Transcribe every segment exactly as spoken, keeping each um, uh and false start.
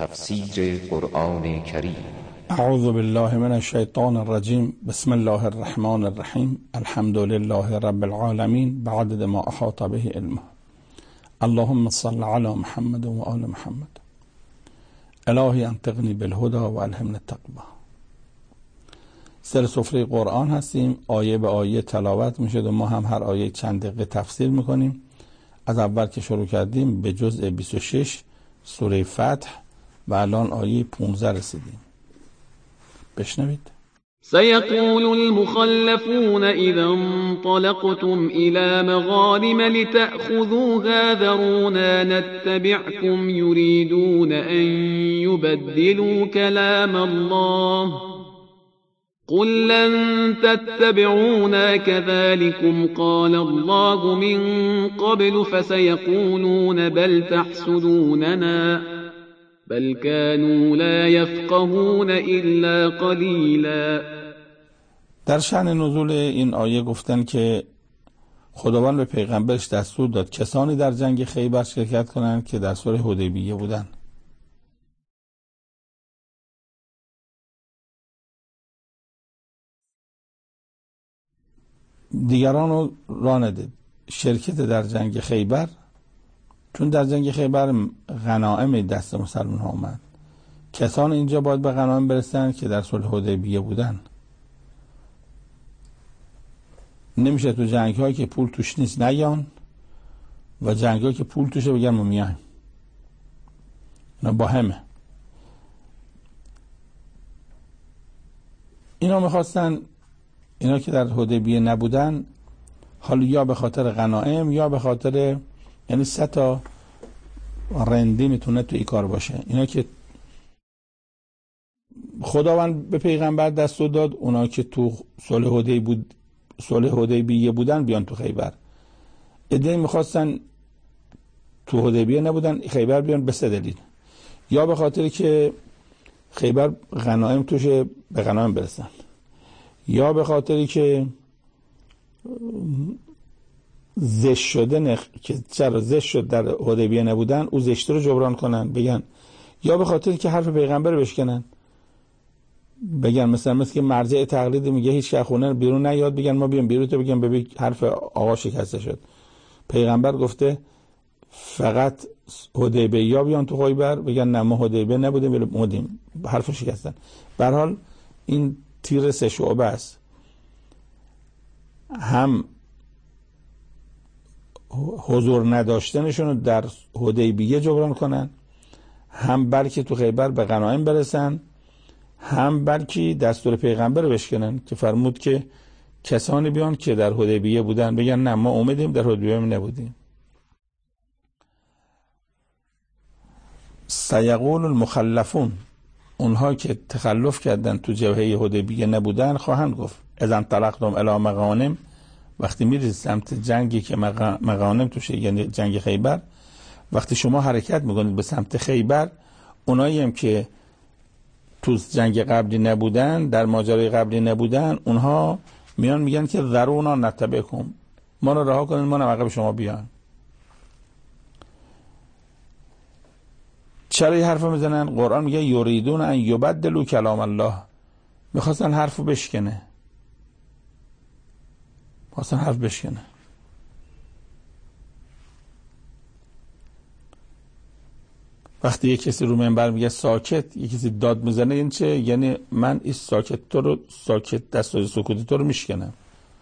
تفسیر قرآن کریم. اعوذ بالله من الشیطان الرجیم. بسم الله الرحمن الرحیم. الحمد لله رب العالمین بعدد ما احاط به علمه. اللهم صل علی محمد و آل محمد. الهی انطقنی بالهدى و الهمنی التقوی. سر سفره قرآن هستیم، آیه به آیه تلاوت میشه و ما هم هر آیه چند دقیقه تفسیر میکنیم. از اول که شروع کردیم به جزء بیست و شش سوره فتح و الان آیه پانزده رسیدیم. بشنوید. سيقول المخلفون إذا انطلقتم إلى مغانم لتأخذوها ذرونا نتبعكم يريدون أن يبدلوا كلام الله قل لن تتبعونا كذلكم قال الله من قبل فسيقولون بل تحسدوننا بل كانوا لا يفقهون الا قليلا. در شأن نزول این آیه گفتن که خداوند به پیغمبرش دستور داد کسانی در جنگ خیبر شرکت کنند که در صلح حدیبیه بودن. دیگران رو راه ندید شرکت در جنگ خیبر، چون در جنگ خیبر غنایم دست مسلمان ها اومد. کسان اینجا باید به غنایم برسن که در صلح حدیبیه بودن. نمیشه تو جنگ هایی که پول توش نیست نیان و جنگ هایی که پول توشه بگن ما میایم. اینا با همه. اینا میخواستن، اینا که در حدیبیه نبودن، حالا یا به خاطر غنایم یا به خاطر، یعنی سه تا رندی میتونه تو این کار باشه. اینا که خداوند به پیغمبر دستور داد اونا که تو صلح حدیبیه بود صلح حدیبیه بودن بیان تو خیبر. عده‌ای میخواستن تو حدیبیه نبودن خیبر بیان به سه دلیل. یا به خاطر که خیبر غنایم توشه به غنایم برسن، یا به خاطری که زشت شده نخ... که چرا زشت شد در حدیبیه نبودن او زشت رو جبران کنن بگن، یا به خاطر که حرف پیغمبر بشکنن بگن مثلا مثل که مرجع تقلید میگه هیچ که خونه بیرون نیاد بگن ما بیام بیرون تو بگن ببین حرف آقا شکسته شد. پیغمبر گفته فقط حدیبیه یا بیان تو خیبر بگن نه ما حدیبیه نبودیم ولی بودیم، حرف شکستن. به هر حال این تیر سه شعبه است، هم حضور نداشتنشون رو در حدیبیه جبران کنن، هم بلکه تو خیبر به غنایم برسن، هم بلکه دستور پیغمبر رو بشکنن که فرمود که کسانی بیان که در حدیبیه بودن بگن نه ما اومدیم در حدیبیه نبودیم. سیقول المخلفون، اونها که تخلف کردن تو جبهه حدیبیه نبودن خواهند گفت اذا انطلقتم الی مغانم، وقتی میرید سمت جنگی که مغانم توشه یعنی جنگ خیبر، وقتی شما حرکت میکنید به سمت خیبر، اونایی هم که تو جنگ قبلی نبودن در ماجرای قبلی نبودن اونها میان میگن که ذرونا نتبعکم، ما رو رها کنید ما هم عقب شما بیان. چرا این حرف میزنن؟ قرآن میگه یریدون ان یبدلوا کلام الله، میخواستن حرفو بشکنه، میخواستن حرف بشکنه. وقتی یک کسی رو منبر میگه ساکت، یک کسی داد میزنه این چه؟ یعنی من این ساکت تو رو ساکت دست سکوتی تو رو میشکنم.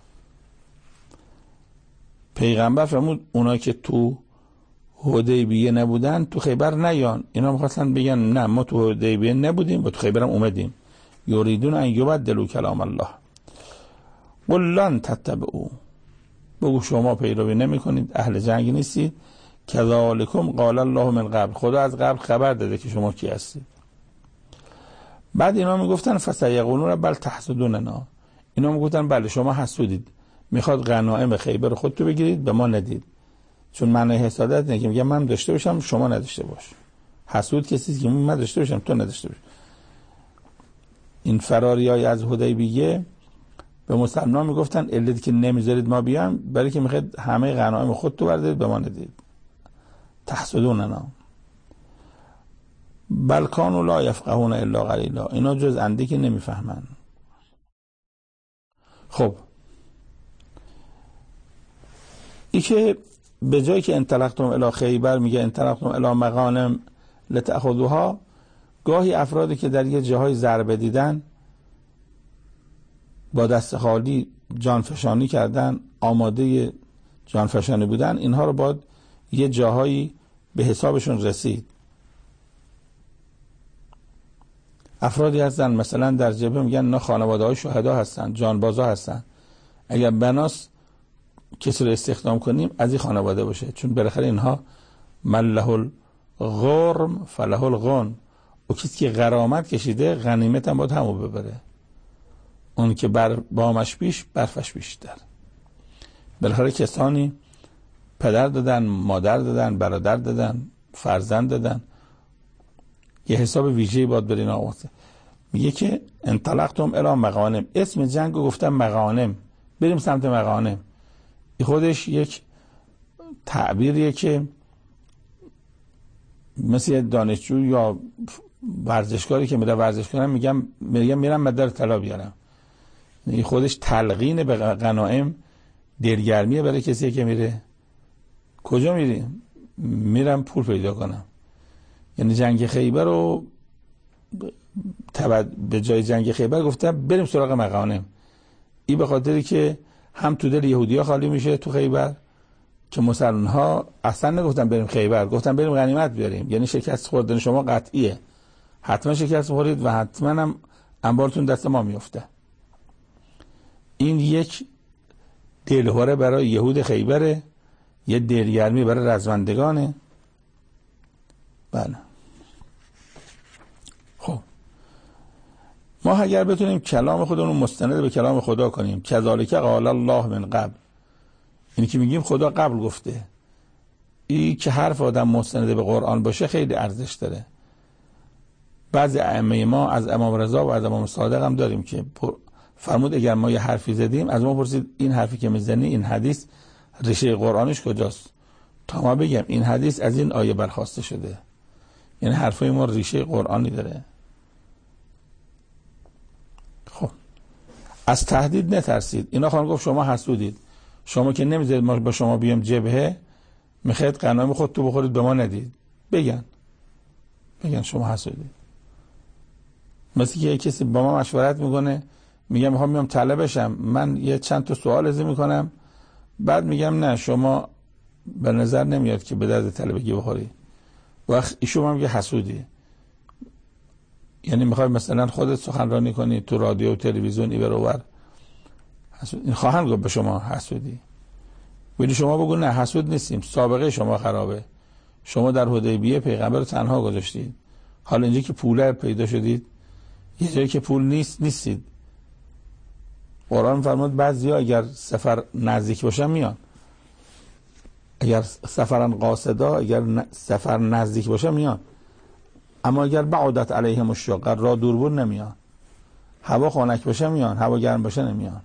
پیغمبر فرمود اونایی که تو حدیبیه نبودن تو خیبر نیان. اینا میخواستن بگن نه ما تو حدیبیه نبودیم و تو خیبر هم اومدیم. یریدون ان یبدلوا کلام الله قل لن تتبعوا، بگو شما پیروی نمی کنید، اهل جنگ نیستید. کذالکم قال الله من قبل، خدا از قبل خبر داده که شما کی هستید. بعد اینا میگفتن فسیقولون بل تحسدوننا، اینا میگفتن بله شما حسودید، میخواد غنایم خیبر خودتو بگیرید به ما ندید. چون معنی حسادت اینه که میگه من داشته باشم شما نداشته باش. حسود کسی که من داشته باشم تو نداشته باش. این فراریای از حدیبیه به مسلمان میگفتن علتی که نمیذارید ما بیام برای که میخواید همه غنایم خودتو بردارید به ما ندید. تحسدوننا. بل کانوا لا یفقهون الا قلیلا، اینا جز اندی که نمیفهمن. خب ای که به جایی که انطلقتم الی خیبر میگه انطلقتم الی مغانم لتأخذوها، گاهی افرادی که در یه جاهای ضربه دیدن با دست خالی جانفشانی کردن، آماده جانفشانی بودن، اینها رو باید یه جاهایی به حسابشون رسید. افرادی هستن مثلا در جبهه میگن اینا خانواده های شهدا هستن، جانبازا هستن، اگر بناس کسی رو استخدام کنیم از این خانواده باشه، چون بالاخره اینها من له الغرم فله الغن، و کسی که غرامت کشیده غنیمت هم باید همو ببره، اون که بر بامش بیش برفش بیشتر. بالاخره کسانی پدر دادن، مادر دادن، برادر دادن، فرزند دادن، یه حساب ویژه‌ای باید برین آقاسته. میگه که انطلقتم الی مغانم، اسم جنگ رو گفتم مغانم، بریم سمت مغانم. این خودش یک تعبیریه که مثل دانشجو یا ورزشکاری که میره ورزش کنم میگم میگم میرم مدار طلا بیارم. این خودش تلقین به غنایم، دلگرمیه برای کسی که میره. کجا میری؟ میرم پول پیدا کنم. یعنی جنگ خیبر رو به جای جنگ خیبر گفتم بریم سراغ مغانم. این به خاطری که هم تو دل یهودی‌ها خالی میشه تو خیبر، که مسلمان‌ها اصلا نگفتن بریم خیبر، گفتن بریم غنیمت بیاریم. یعنی شکست خوردن شما قطعیه، حتما شکست خورید و حتما هم انبارتون دست ما میفته. این یک دلهوره برای یهود خیبره، یه دلگرمی برای رزمندگانه. بله. خب ما اگر بتونیم کلام خودمون مستند به کلام خدا کنیم، کذالک قال الله من قبل، اینی که میگیم خدا قبل گفته، این که حرف آدم مستند به قرآن باشه خیلی ارزش داره. بعضی ائمه ما از امام رضا و از امام صادق هم داریم که فرمود اگر ما یه حرفی زدیم از ما پرسید این حرفی که میزنی، این حدیث ریشه قرآنش کجاست؟ تا ما بگم این حدیث از این آیه برخواسته شده. یعنی حرفای ما ریشه قرآنی داره. خب از تهدید نترسید. اینا خانم گفت شما حسودید، شما که نمیذارید ما با شما بیام جبهه، میخواید غنایم خود تو بخورید به ما ندید. بگن بگن شما حسودید. مثل که کسی با ما مشورت میکنه، میگم میخوام میام طلبشم، من یه چند تا سوال ازی میکنم، بعد میگم نه شما به نظر نمیاد که به درد طلبگی بخوری، وقت ایشون هم میگه حسودی. یعنی میخوای مثلا خودت سخنرانی کنی تو رادیو و تلویزیون ایور اونور، این خواهند گفت به شما حسودی. ولی شما بگو نه حسود نیستیم، سابقه شما خرابه، شما در حدیبیه پیغمبر رو تنها گذاشتید، حالا اینجا که پول پیدا شدید یه جایی که پول نیست نیستید. قرآن فرمود بعضیا اگر سفر نزدیک باشن میان، اگر سفرن قاصدا، اگر سفر نزدیک باشه میان، اما اگر بعدت علیهم الشقه، را دور بود نمیان. هوا خنک باشه میان، هوا گرم باشه نمیان.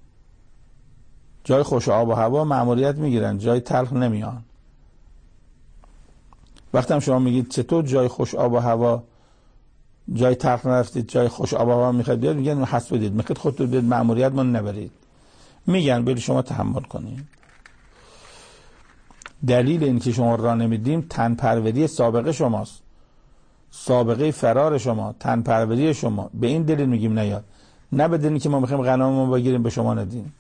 جای خوش آب و هوا مأموریت میگیرن، جای تلخ نمیان. وقتی هم شما میگید چطور جای خوش آب و هوا، جای تلخ نرفتید، جای خوش آب و هوا میخواید بیاد، میگن حسودید، میخواید خودتون بیاد مأموریت من نبرید. میگن برید شما تحمل کنید. دلیل این که شما را نمیدیم تن پروری سابقه شماست، سابقه فرار شما، تن پروری شما. به این دلیل میگیم نیاد، نه به دلیلی که ما میخوایم غنیمت بگیریم به شما ندیم.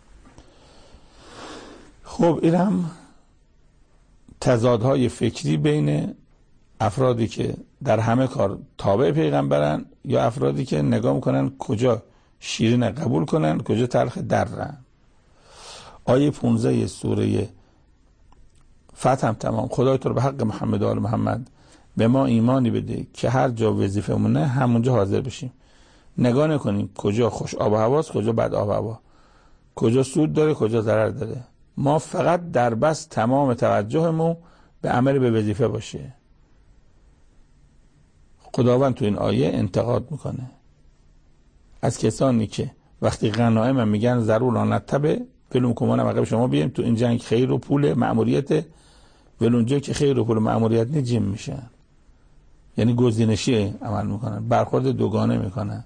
خب این هم تضادهای فکری بین افرادی که در همه کار تابع پیغمبرن یا افرادی که نگاه میکنن کجا شیرین قبول کنن کجا تلخ درن. آیه پانزده سوره فتح هم تمام. خدای تو رو به حق محمد و آل محمد به ما ایمانی بده که هر جا وظیفه مونه همونجا حاضر بشیم. نگاه نکنیم کجا خوش آب و هواست کجا بد آب و هوا، کجا سود داره کجا ضرر داره. ما فقط در بس تمام توجهمون به عمل به وظیفه باشه. خداوند تو این آیه انتقاد میکنه از کسانی که وقتی غنایم میگن ضرور نتبه ولون کمان عقب شما بیایم تو این جنگ خیر و پول مأموریت، ولونجا که خیر و پول مأموریت نی جیم میشن. یعنی گزینشی عمل میکنن، برخورد دوگانه میکنن.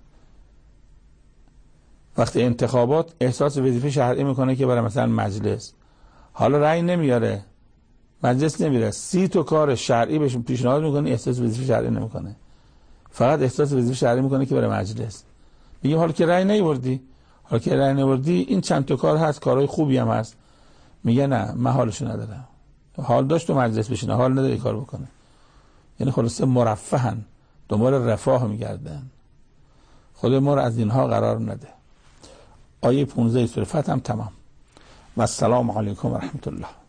وقتی انتخابات احساس وظیفه شرعی میکنه که برای مثلا مجلس، حالا رأی نمیاره، مجلس نمیره، سی تا کار شرعی بهش پیشنهاد میکنه، احساس وظیفه شرعی نمیکنه، فقط احساس وظیفه شرعی میکنه که برای مجلس. میگیم حالا که رأی نیاوردی، حالا که رأی نیاوردی این چند تا کار هست، کارهای خوبی هم هست. میگه نه من حالشو ندارم، حال داشت تو مجلس بشینه، حال نداره کار بکنه. یعنی خلاصه مرفهن، دنبال رفاه میگردن. خدا ما رو از اینها قرار نده. آیه پانزده سوره فتح هم تمام. و السلام علیکم و رحمت الله.